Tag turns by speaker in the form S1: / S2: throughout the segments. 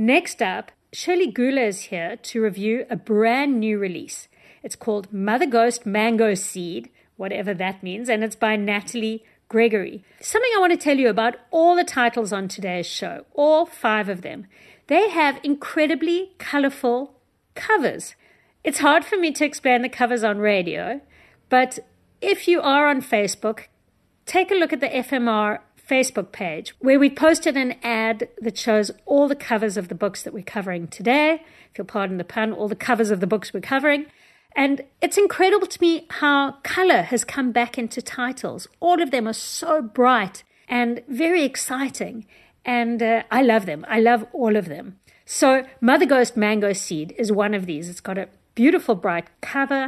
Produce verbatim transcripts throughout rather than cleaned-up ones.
S1: Next up, Shirley Gula is here to review a brand new release. It's called Mother Ghost Mango Seed, whatever that means, and it's by Natalie Gregory. Something I want to tell you about all the titles on today's show, all five of them. They have incredibly colorful covers. It's hard for me to explain the covers on radio, but if you are on Facebook, take a look at the F M R Facebook page where we posted an ad that shows all the covers of the books that we're covering today. If you'll pardon the pun, all the covers of the books we're covering. And it's incredible to me how color has come back into titles. All of them are so bright and very exciting. And uh, I love them. I love all of them. So Mother Ghost Mango Seed is one of these. It's got a beautiful bright cover.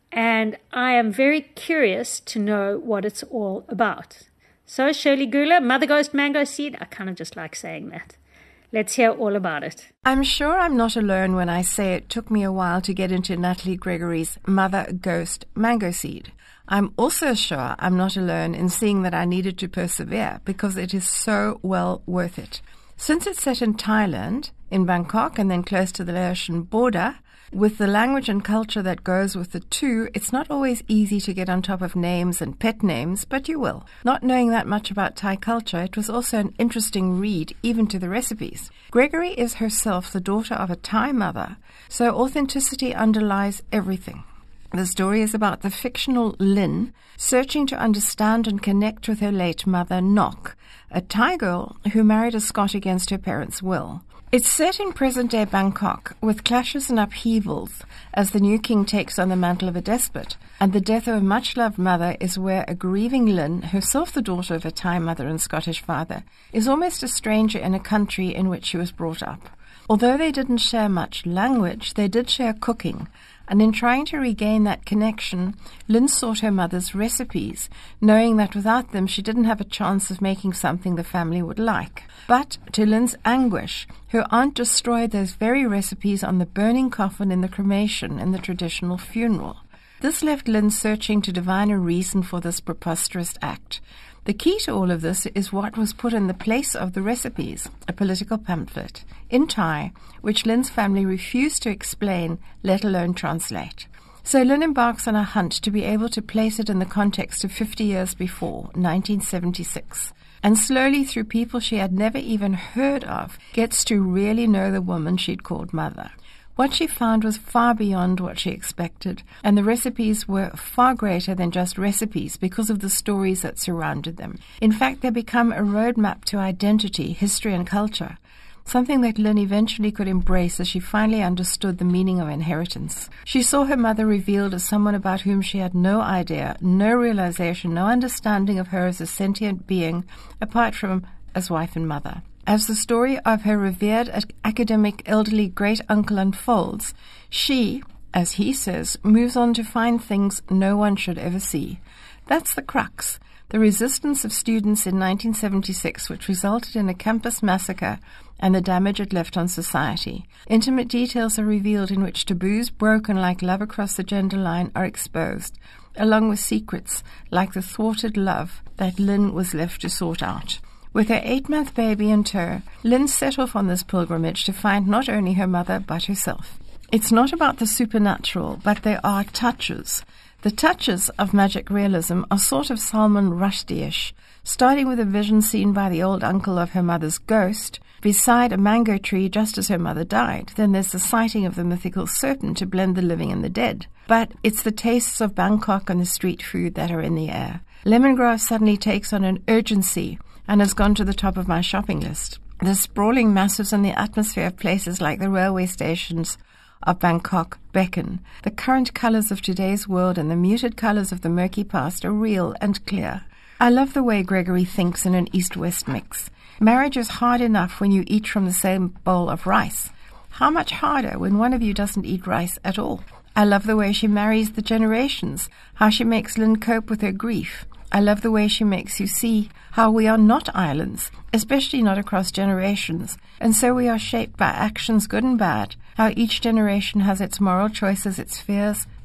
S1: And I am very curious to know what it's all about. So Shirley Gula, Mother Ghost Mango Seed. I kind of just like saying that. Let's hear all about it.
S2: I'm sure I'm not alone when I say it took me a while to get into Natalie Gregory's Mother Ghost Mango Seed. I'm also sure I'm not alone in seeing that I needed to persevere because it is so well worth it. Since it's set in Thailand, in Bangkok, and then close to the Laotian border, with the language and culture that goes with the two, it's not always easy to get on top of names and pet names, but you will. Not knowing that much about Thai culture, it was also an interesting read, even to the recipes. Gregory is herself the daughter of a Thai mother, so authenticity underlies everything. The story is about the fictional Lynn searching to understand and connect with her late mother, Nok, a Thai girl who married a Scot against her parents' will. It's set in present-day Bangkok, with clashes and upheavals as the new king takes on the mantle of a despot, and the death of a much-loved mother is where a grieving Lynn, herself the daughter of a Thai mother and Scottish father, is almost a stranger in a country in which she was brought up. Although they didn't share much language, they did share cooking, and in trying to regain that connection, Lynn sought her mother's recipes, knowing that without them she didn't have a chance of making something the family would like. But, to Lynn's anguish, her aunt destroyed those very recipes on the burning coffin in the cremation in the traditional funeral. This left Lynn searching to divine a reason for this preposterous act. The key to all of this is what was put in the place of the recipes, a political pamphlet, in Thai, which Lynn's family refused to explain, let alone translate. So Lynn embarks on a hunt to be able to place it in the context of fifty years before, nineteen seventy-six. And slowly, through people she had never even heard of, gets to really know the woman she'd called mother. What she found was far beyond what she expected, and the recipes were far greater than just recipes because of the stories that surrounded them. In fact, they become a roadmap to identity, history, and culture, something that Lynn eventually could embrace as she finally understood the meaning of inheritance. She saw her mother revealed as someone about whom she had no idea, no realization, no understanding of her as a sentient being, apart from as wife and mother. As the story of her revered academic elderly great-uncle unfolds, she, as he says, moves on to find things no one should ever see. That's the crux, the resistance of students in nineteen seventy-six, which resulted in a campus massacre and the damage it left on society. Intimate details are revealed in which taboos broken like love across the gender line are exposed, along with secrets like the thwarted love that Lynn was left to sort out. With her eight-month baby in tow, Lynn set off on this pilgrimage to find not only her mother, but herself. It's not about the supernatural, but there are touches. The touches of magic realism are sort of Salman Rushdie-ish, starting with a vision seen by the old uncle of her mother's ghost, beside a mango tree just as her mother died. Then there's the sighting of the mythical serpent to blend the living and the dead. But it's the tastes of Bangkok and the street food that are in the air. Lemongrass suddenly takes on an urgency and has gone to the top of my shopping list. The sprawling masses and the atmosphere of places like the railway stations of Bangkok beckon. The current colors of today's world and the muted colors of the murky past are real and clear. I love the way Gregory thinks in an East-West mix. Marriage is hard enough when you eat from the same bowl of rice. How much harder when one of you doesn't eat rice at all? I love the way she marries the generations, how she makes Lynn cope with her grief. I love the way she makes you see how we are not islands, especially not across generations, and so we are shaped by actions good and bad, how each generation has its moral choices, its fears,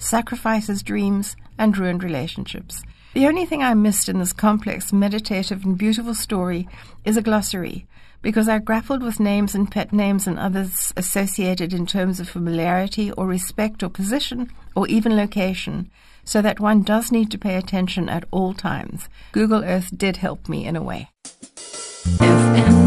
S2: sacrifices dreams, and ruined relationships. The only thing I missed in this complex, meditative, and beautiful story is a glossary, because I grappled with names and pet names and others associated in terms of familiarity or respect or position or even location, so that one does need to pay attention at all times. Google Earth did help me in a way. F M